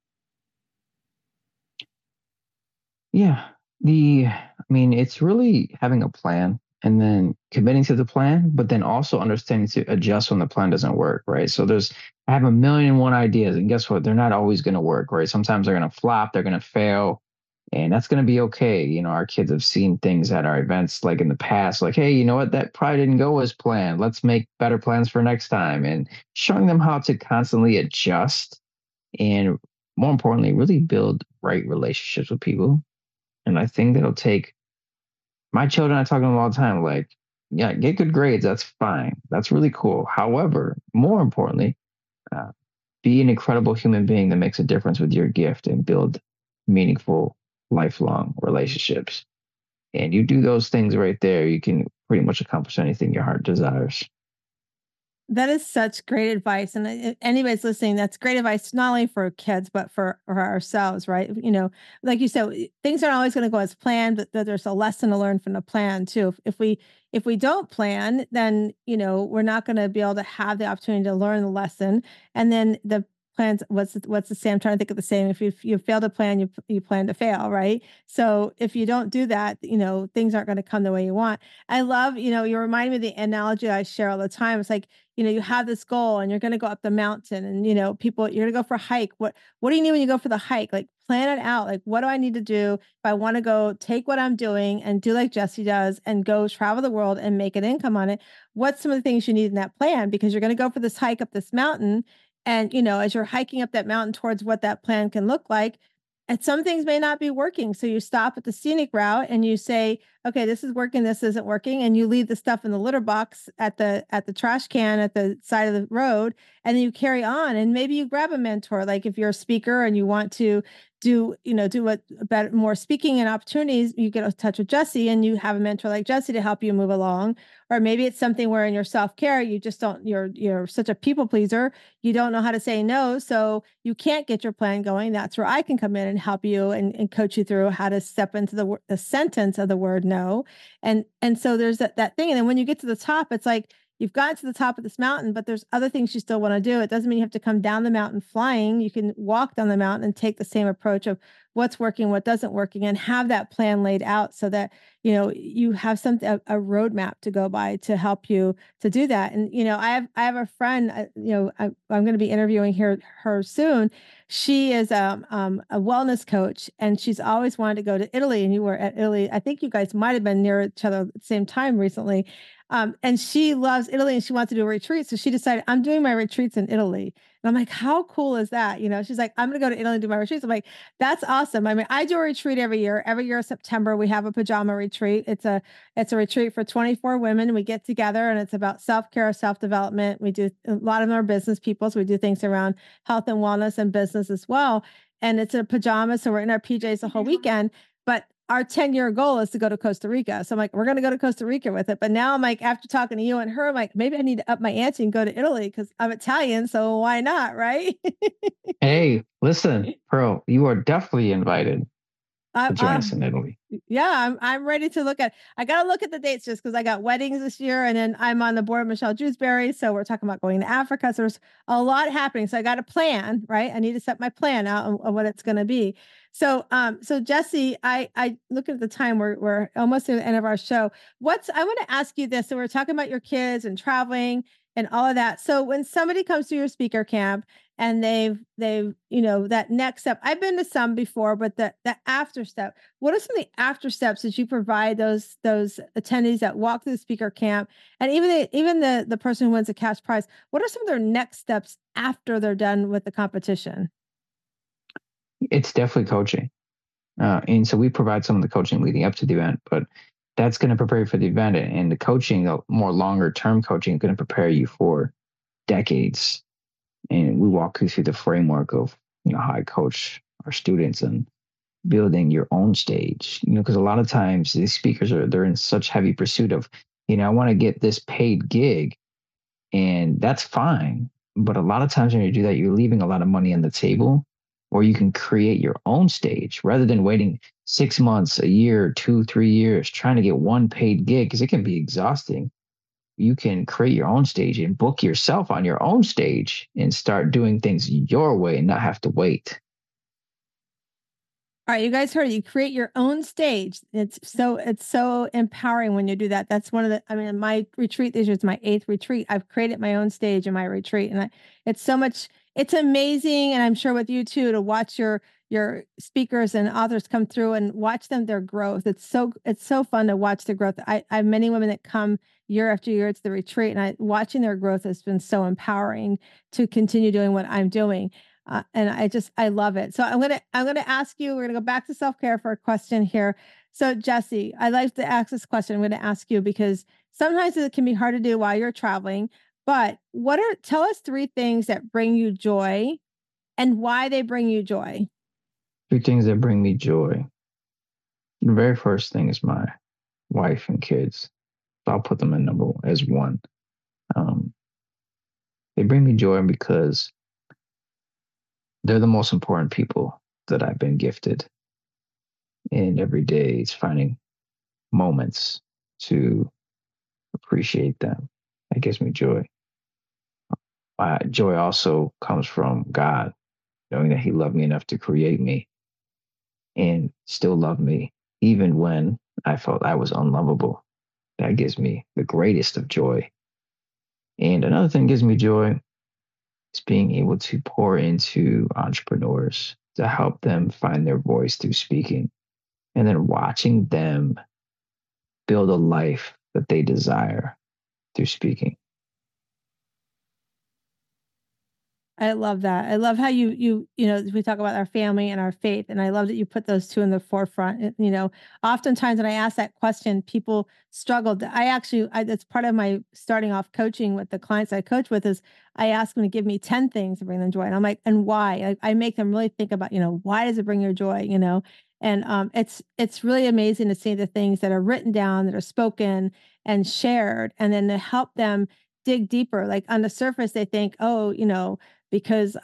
Yeah. It's really having a plan and then committing to the plan, but then also understanding to adjust when the plan doesn't work, right? So I have a million and one ideas, and guess what? They're not always going to work, right? Sometimes they're going to flop, they're going to fail, and that's going to be okay. Our kids have seen things at our events like in the past, like, hey, you know what? That probably didn't go as planned. Let's make better plans for next time, and showing them how to constantly adjust and, more importantly, really build right relationships with people. And I think that'll take my children. I talk to them all the time, like, yeah, get good grades. That's fine. That's really cool. However, more importantly, uh, be an incredible human being that makes a difference with your gift and build meaningful, lifelong relationships. And you do those things right there, you can pretty much accomplish anything your heart desires. That is such great advice. And anybody's listening, that's great advice, not only for kids, but for ourselves, right? Like you said, things aren't always going to go as planned, but there's a lesson to learn from the plan too. If we don't plan, then, we're not going to be able to have the opportunity to learn the lesson. And then the plans, what's the same? I'm trying to think of the same. If you fail to plan, you plan to fail, right? So if you don't do that, things aren't going to come the way you want. I love, you remind me of the analogy I share all the time. It's like, you have this goal and you're going to go up the mountain and, you're going to go for a hike. What do you need when you go for the hike? Like plan it out. Like, what do I need to do if I want to go take what I'm doing and do like Jesse does and go travel the world and make an income on it? What's some of the things you need in that plan? Because you're going to go for this hike up this mountain. And, as you're hiking up that mountain towards what that plan can look like, and some things may not be working. So you stop at the scenic route and you say, okay, this is working, this isn't working. And you leave the stuff in the litter box at the trash can at the side of the road. And then you carry on. And maybe you grab a mentor. Like if you're a speaker and you want to do what better, more speaking and opportunities, you get in touch with Jesse and you have a mentor like Jesse to help you move along. Or maybe it's something where in your self-care, you just don't, you're such a people pleaser. You don't know how to say no. So you can't get your plan going. That's where I can come in and help you and coach you through how to step into the sentence of the word no. And so there's that thing. And then when you get to the top, it's like, you've gotten to the top of this mountain, but there's other things you still want to do. It doesn't mean you have to come down the mountain flying. You can walk down the mountain and take the same approach of what's working, what doesn't working, and have that plan laid out so that, you have a roadmap to go by to help you to do that. And, I have a friend, I'm going to be interviewing her soon. She is a wellness coach and she's always wanted to go to Italy. And you were at Italy. I think you guys might've been near each other at the same time recently. And she loves Italy and she wants to do a retreat. So she decided, I'm doing my retreats in Italy. And I'm like, how cool is that? She's like, I'm going to go to Italy and do my retreats. I'm like, that's awesome. I mean, I do a retreat every year. Every year, September, we have a pajama retreat. It's a retreat for 24 women. We get together and it's about self-care, self-development. We do a lot of them are business people. So we do things around health and wellness and business as well. And it's a pajama. So we're in our PJs the whole weekend. But our 10-year goal is to go to Costa Rica. So I'm like, we're going to go to Costa Rica with it. But now I'm like, after talking to you and her, I'm like, maybe I need to up my ante and go to Italy because I'm Italian. So why not? Right. Hey, listen, Pearl, you are definitely invited to join us in Italy. Yeah, I'm ready to look at. I got to look at the dates just because I got weddings this year, and then I'm on the board of Michelle Dewsbury, so we're talking about going to Africa. So there's a lot happening. So I got a plan, right? I need to set my plan out on what it's going to be. So, so Jesse, I look at the time. We're almost at the end of our show. I want to ask you this. So we're talking about your kids and traveling and all of that. So when somebody comes to your speaker camp and they've that next step, I've been to some before, but the after step, what are some of the after steps that you provide those attendees that walk through the speaker camp, and even the person who wins the cash prize? What are some of their next steps after they're done with the competition? It's definitely coaching. And so we provide some of the coaching leading up to the event, but that's going to prepare you for the event. And the coaching, the more longer term coaching, is going to prepare you for decades. And we walk you through the framework of, how I coach our students and building your own stage, because a lot of times these speakers they're in such heavy pursuit of, I want to get this paid gig, and that's fine. But a lot of times when you do that, you're leaving a lot of money on the table, or you can create your own stage rather than waiting 6 months, a year, 2, 3 years, trying to get one paid gig, because it can be exhausting. You can create your own stage and book yourself on your own stage and start doing things your way and not have to wait. All right, you guys heard it. You create your own stage. It's so empowering when you do that. That's one of my retreat this year is my 8th retreat. I've created my own stage in my retreat, and it's so much. It's amazing, and I'm sure with you too, to watch your speakers and authors come through and watch their growth. It's so fun to watch the growth. I have many women that come year after year to the retreat, and watching their growth has been so empowering to continue doing what I'm doing. And I love it. So I'm gonna ask you. We're gonna go back to self-care for a question here. So Jesse, I like to ask this question. I'm gonna ask you because sometimes it can be hard to do while you're traveling. But tell us 3 things that bring you joy, and why they bring you joy. 3 things that bring me joy. The very first thing is my wife and kids. So I'll put them in number as one. They bring me joy because they're the most important people that I've been gifted. And every day it's finding moments to appreciate them. That gives me joy. Joy also comes from God, knowing that He loved me enough to create me and still love me, even when I felt I was unlovable. That gives me the greatest of joy. And another thing that gives me joy is being able to pour into entrepreneurs to help them find their voice through speaking, and then watching them build a life that they desire through speaking. I love that. I love how we talk about our family and our faith, and I love that you put those two in the forefront. Oftentimes when I ask that question, people struggled. That's part of my starting off coaching with the clients I coach with is I ask them to give me 10 things to bring them joy. And I'm like, and why? I make them really think about, why does it bring you joy? And it's really amazing to see the things that are written down, that are spoken and shared, and then to help them dig deeper. Like on the surface, they think, oh, because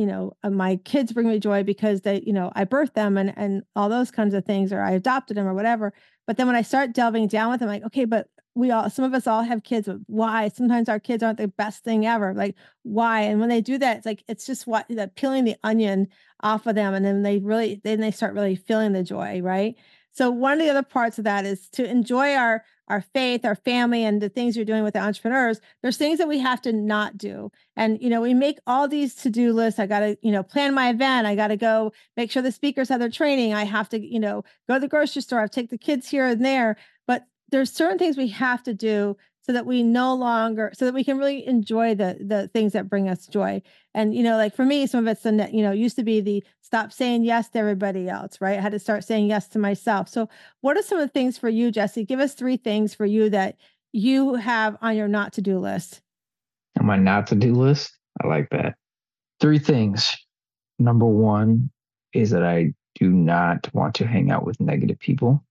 my kids bring me joy because they, I birthed them and all those kinds of things, or I adopted them or whatever. But then when I start delving down with them, like, okay, but some of us all have kids, but why? Sometimes our kids aren't the best thing ever. Like, why? And when they do that, it's just peeling the onion off of them. And then they start really feeling the joy. Right. So one of the other parts of that is to enjoy our faith, our family, and the things you're doing with the entrepreneurs. There's things that we have to not do. And, we make all these to-do lists. I got to, plan my event. I got to go make sure the speakers have their training. I have to, go to the grocery store. I have to take the kids here and there. But there's certain things we have to do so that we can really enjoy the things that bring us joy. And, like for me, some of it's used to be the stop saying yes to everybody else, right? I had to start saying yes to myself. So what are some of the things for you, Jesse? Give us 3 things for you that you have on your not to-do list. On my not to-do list? I like that. 3 things. Number 1 is that I do not want to hang out with negative people.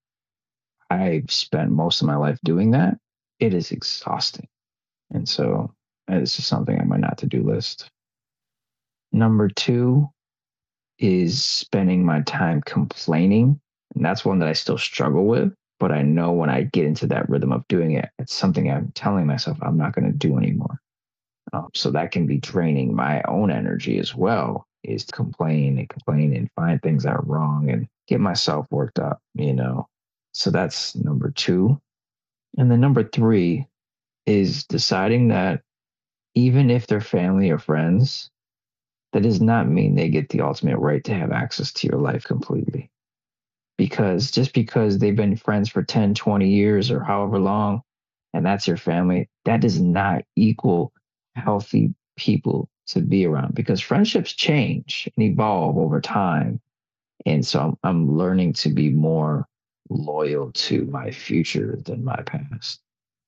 I've spent most of my life doing that. It is exhausting. And so it's just something on my not to-do list. Number 2 is spending my time complaining. And that's one that I still struggle with. But I know when I get into that rhythm of doing it, it's something I'm telling myself I'm not going to do anymore. So that can be draining my own energy as well, is to complain and find things that are wrong and get myself worked up, So that's number 2. And then number 3 is deciding that even if they're family or friends, that does not mean they get the ultimate right to have access to your life completely. Because just because they've been friends for 10, 20 years or however long, and that's your family, that does not equal healthy people to be around, because friendships change and evolve over time. And so I'm learning to be more loyal to my future than my past.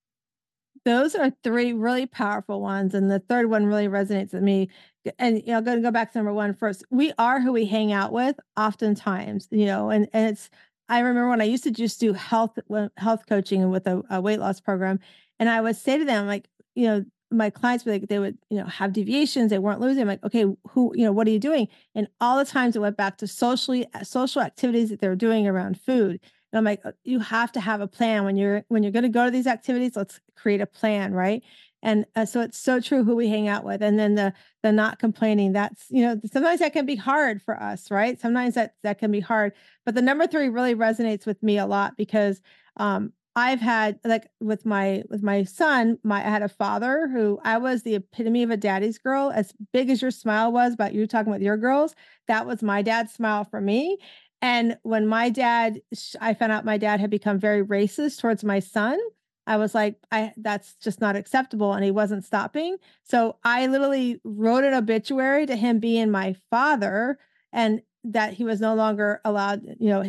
Those are 3 really powerful ones. And the third one really resonates with me. And, I'm going to go back to number 1 first. We are who we hang out with oftentimes, and I remember when I used to just do health coaching with a weight loss program. And I would say to them, like, my clients would, they would, have deviations. They weren't losing. I'm like, okay, what are you doing? And all the times it went back to social activities that they're doing around food. And I'm like, you have to have a plan when you're going to go to these activities. Let's create a plan, right? And so it's so true who we hang out with. And then the not complaining. That's sometimes that can be hard for us, right? Sometimes that can be hard. But the number 3 really resonates with me a lot because I've had, like, with my son, I had a father who, I was the epitome of a daddy's girl. As big as your smile was about you talking with your girls, that was my dad's smile for me. And when I found out my dad had become very racist towards my son, I was like, that's just not acceptable. And he wasn't stopping. So I literally wrote an obituary to him being my father, and that he was no longer allowed,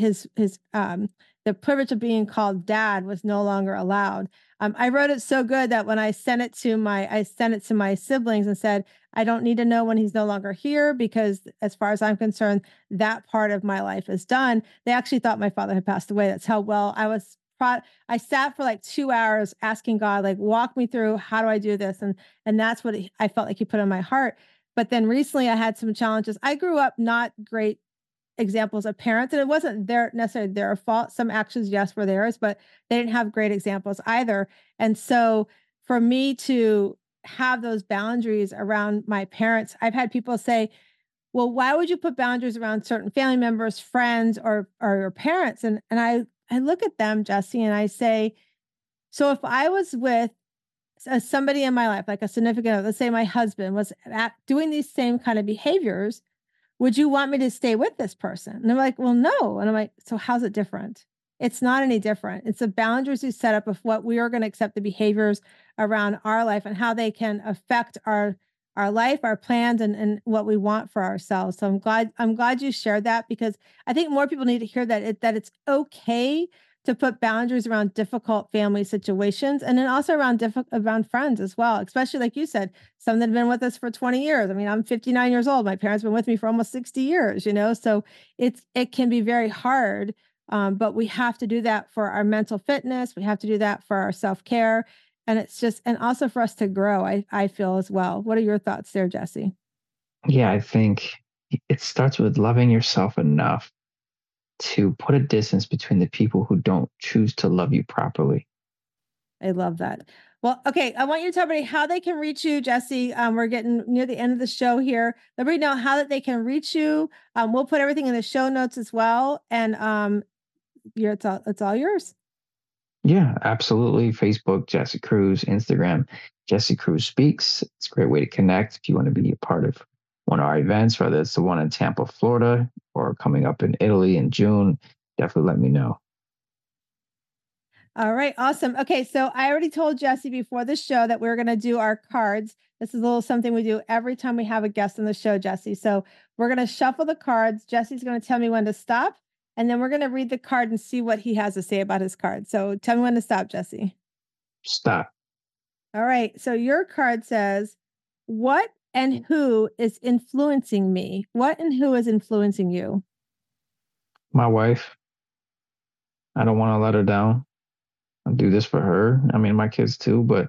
the privilege of being called dad was no longer allowed. I wrote it so good that when I sent it to my siblings and said, I don't need to know when he's no longer here, because as far as I'm concerned, that part of my life is done. They actually thought my father had passed away. That's how well I was I sat for like 2 hours asking God, like, walk me through, how do I do this? And that's what I felt like he put on my heart. But then recently I had some challenges. I grew up not great examples of parents, and it wasn't necessarily their fault. Some actions, yes, were theirs, but they didn't have great examples either. And so for me to have those boundaries around my parents, I've had people say, well, why would you put boundaries around certain family members, friends, or your parents? And I look at them, Jesse, and I say, so if I was with somebody in my life, like a significant other, let's say my husband was doing these same kind of behaviors, would you want me to stay with this person? And they're like, well, no. And I'm like, so how's it different? It's not any different. It's the boundaries we set up of what we are going to accept, the behaviors around our life and how they can affect our life, our plans, and what we want for ourselves. So I'm glad you shared that, because I think more people need to hear that it's okay to put boundaries around difficult family situations, and then also around friends as well, especially like you said, some that have been with us for 20 years. I mean, I'm 59 years old. My parents have been with me for almost 60 years, so it can be very hard. But we have to do that for our mental fitness. We have to do that for our self-care. And and also for us to grow, I feel as well. What are your thoughts there, Jesse? Yeah, I think it starts with loving yourself enough to put a distance between the people who don't choose to love you properly. I love that. Well, okay. I want you to tell everybody how they can reach you, Jesse. We're getting near the end of the show here. Let everybody know how that they can reach you. We'll put everything in the show notes as well. And it's all yours. Yeah, absolutely. Facebook, Jesse Cruz, Instagram, Jesse Cruz Speaks. It's a great way to connect if you want to be a part of one of our events, whether it's the one in Tampa, Florida, or coming up in Italy in June. Definitely let me know. All right. Awesome. Okay. So I already told Jesse before the show that we're going to do our cards. This is a little something we do every time we have a guest on the show, Jesse. So we're going to shuffle the cards. Jesse's going to tell me when to stop, and then we're going to read the card and see what he has to say about his card. So tell me when to stop, Jesse. Stop. All right. So your card says, what and who is influencing me? What and who is influencing you? My wife. I don't want to let her down. I'll do this for her. I mean, my kids too. But,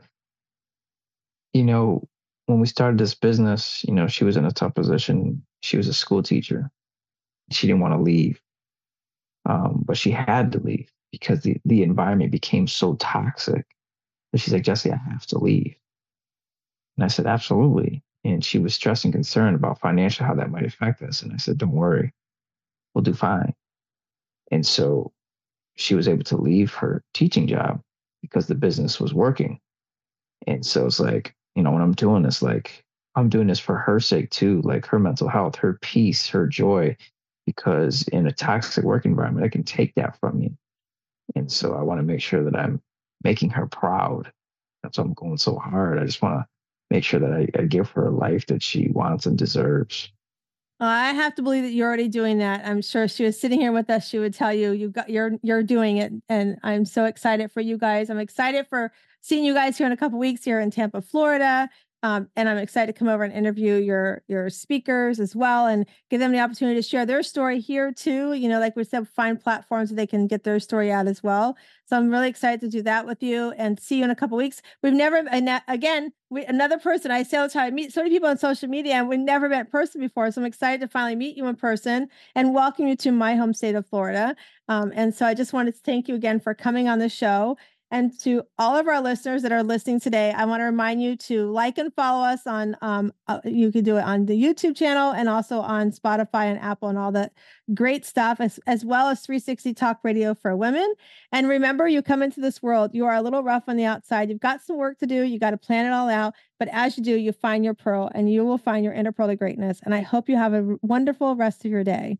when we started this business, she was in a tough position. She was a school teacher. She didn't want to leave. But she had to leave because the environment became so toxic. But she's like, Jesse, I have to leave. And I said, absolutely. And she was stressed and concerned about financial, how that might affect us. And I said, don't worry, we'll do fine. And so she was able to leave her teaching job because the business was working. And so it's like, when I'm doing this, like, I'm doing this for her sake too, like her mental health, her peace, her joy, because in a toxic work environment, I can take that from you. And so I want to make sure that I'm making her proud. That's why I'm going so hard. I just want to make sure that I give her a life that she wants and deserves. I have to believe that you're already doing that. I'm sure she was sitting here with us. She would tell you you're doing it, and I'm so excited for you guys. I'm excited for seeing you guys here in a couple of weeks here in Tampa, Florida. And I'm excited to come over and interview your speakers as well, and give them the opportunity to share their story here too. Like we said, find platforms that they can get their story out as well. So I'm really excited to do that with you and see you in a couple of weeks. We've never, another person, I say all the time, I meet so many people on social media, and we've never met in person before. So I'm excited to finally meet you in person and welcome you to my home state of Florida. And so I just wanted to thank you again for coming on the show. And to all of our listeners that are listening today, I want to remind you to like and follow us on, you can do it on the YouTube channel and also on Spotify and Apple and all that great stuff, as well as 360 Talk Radio for Women. And remember, you come into this world, you are a little rough on the outside. You've got some work to do. You got to plan it all out. But as you do, you find your pearl, and you will find your inner pearl of greatness. And I hope you have a wonderful rest of your day.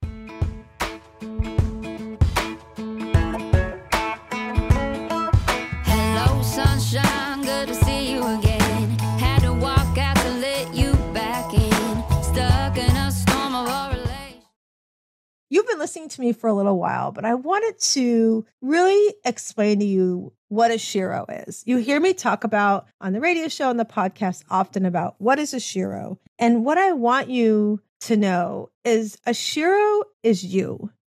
Sunshine, good to see you again. Had to walk out to let you back in. Stuck in a storm of our relation. You've been listening to me for a little while, but I wanted to really explain to you what a shiro is. You hear me talk about on the radio show and the podcast often about what is a shiro. And what I want you to know is a shiro is you.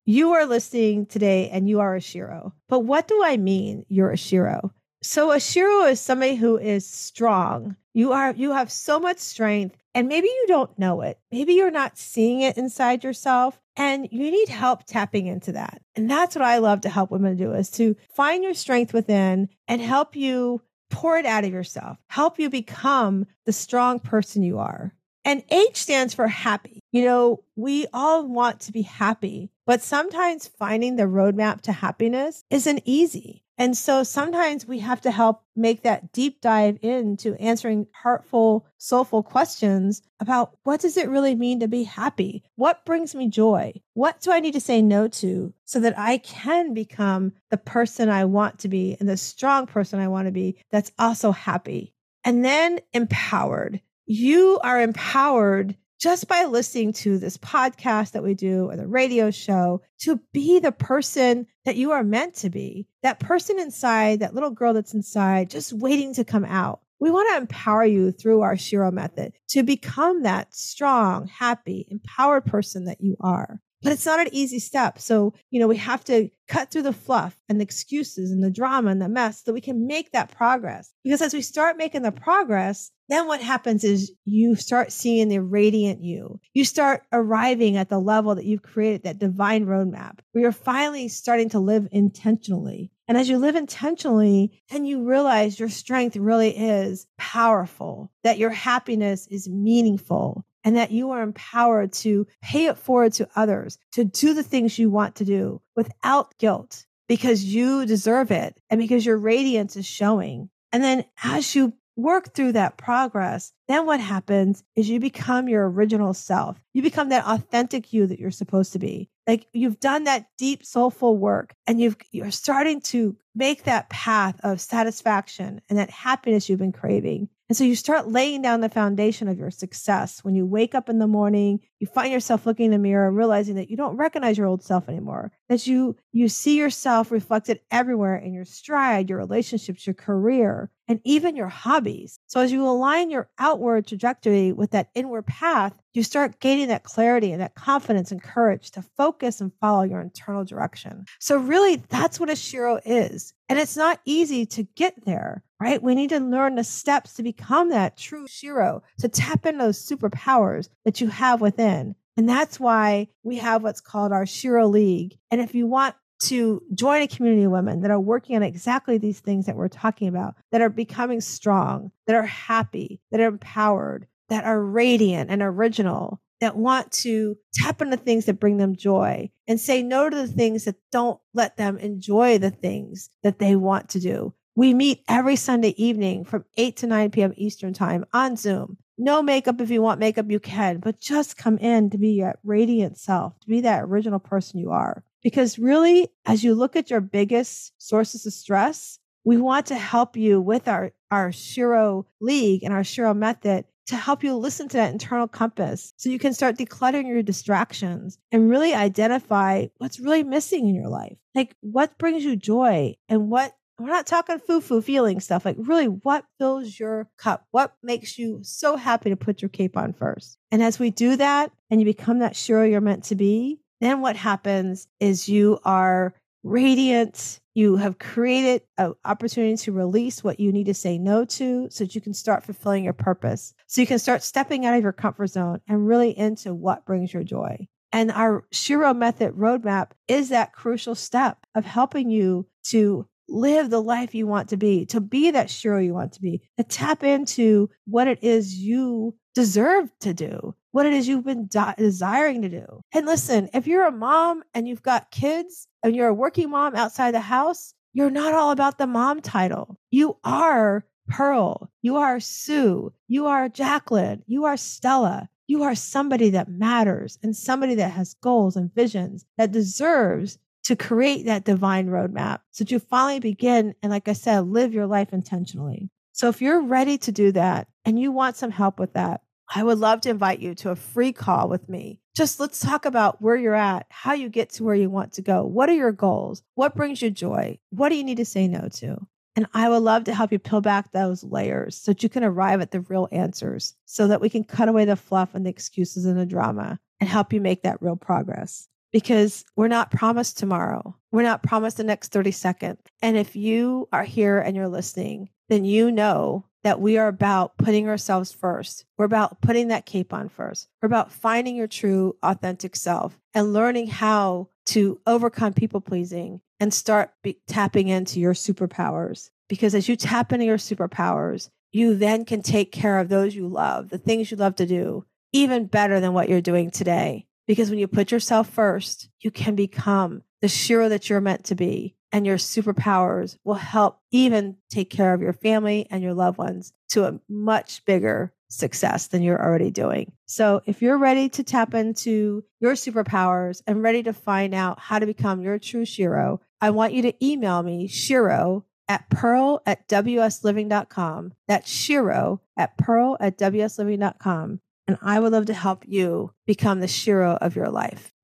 You are listening today and you are a Shiro. But what do I mean you're a Shiro? So a Shiro is somebody who is strong. You have so much strength and maybe you don't know it. Maybe you're not seeing it inside yourself and you need help tapping into that. And that's what I love to help women do, is to find your strength within and help you pour it out of yourself, help you become the strong person you are. And H stands for happy. You know, we all want to be happy, but sometimes finding the roadmap to happiness isn't easy. And so sometimes we have to help make that deep dive into answering heartful, soulful questions about what does it really mean to be happy? What brings me joy? What do I need to say no to so that I can become the person I want to be and the strong person I want to be that's also happy? And then empowered. You are empowered just by listening to this podcast that we do or the radio show to be the person that you are meant to be, that person inside, that little girl that's inside, just waiting to come out. We want to empower you through our Shiro method to become that strong, happy, empowered person that you are. But it's not an easy step. So, we have to cut through the fluff and the excuses and the drama and the mess so that we can make that progress. Because as we start making the progress, then what happens is you start seeing the radiant you. You start arriving at the level that you've created, that divine roadmap, where you're finally starting to live intentionally. And as you live intentionally, then you realize your strength really is powerful, that your happiness is meaningful, and that you are empowered to pay it forward to others, to do the things you want to do without guilt, because you deserve it and because your radiance is showing. And then as you work through that progress, then what happens is you become your original self. You become that authentic you that you're supposed to be. Like you've done that deep soulful work and you're starting to make that path of satisfaction and that happiness you've been craving. And so you start laying down the foundation of your success. When you wake up in the morning, you find yourself looking in the mirror and realizing that you don't recognize your old self anymore, that you see yourself reflected everywhere in your stride, your relationships, your career, and even your hobbies. So as you align your outward trajectory with that inward path, you start gaining that clarity and that confidence and courage to focus and follow your internal direction. So really, that's what a Shiro is. And it's not easy to get there, right? We need to learn the steps to become that true Shiro, to tap into those superpowers that you have within. And that's why we have what's called our Shiro League. And if you want to join a community of women that are working on exactly these things that we're talking about, that are becoming strong, that are happy, that are empowered, that are radiant and original, that want to tap into things that bring them joy and say no to the things that don't let them enjoy the things that they want to do. We meet every Sunday evening from 8 to 9 p.m. Eastern time on Zoom. No makeup. If you want makeup, you can, but just come in to be your radiant self, to be that original person you are. Because really, as you look at your biggest sources of stress, we want to help you with our Shiro League and our Shiro method to help you listen to that internal compass so you can start decluttering your distractions and really identify what's really missing in your life. Like what brings you joy and we're not talking foo-foo feeling stuff, like really what fills your cup? What makes you so happy to put your cape on first? And as we do that and you become that Shiro you're meant to be, then what happens is you are radiant. You have created an opportunity to release what you need to say no to so that you can start fulfilling your purpose. So you can start stepping out of your comfort zone and really into what brings your joy. And our Shiro method roadmap is that crucial step of helping you to live the life you want to be that Shiro you want to be, to tap into what it is you deserve to do, what it is you've been desiring to do. And listen, if you're a mom and you've got kids and you're a working mom outside the house, you're not all about the mom title. You are Pearl. You are Sue. You are Jacqueline. You are Stella. You are somebody that matters and somebody that has goals and visions that deserves to create that divine roadmap so that you finally begin and, like I said, live your life intentionally. So if you're ready to do that and you want some help with that, I would love to invite you to a free call with me. Just let's talk about where you're at, how you get to where you want to go. What are your goals? What brings you joy? What do you need to say no to? And I would love to help you peel back those layers so that you can arrive at the real answers so that we can cut away the fluff and the excuses and the drama and help you make that real progress. because we're not promised tomorrow. We're not promised the next 30 seconds. And if you are here and you're listening, then you know that we are about putting ourselves first. We're about putting that cape on first. We're about finding your true, authentic self and learning how to overcome people pleasing and start tapping into your superpowers. Because as you tap into your superpowers, you then can take care of those you love, the things you love to do, even better than what you're doing today. Because when you put yourself first, you can become the Shiro that you're meant to be. And your superpowers will help even take care of your family and your loved ones to a much bigger success than you're already doing. So if you're ready to tap into your superpowers and ready to find out how to become your true Shiro, I want you to email me, Shiro at pearl@wsliving.com. That's Shiro at pearl@wsliving.com. And I would love to help you become the Shiro of your life.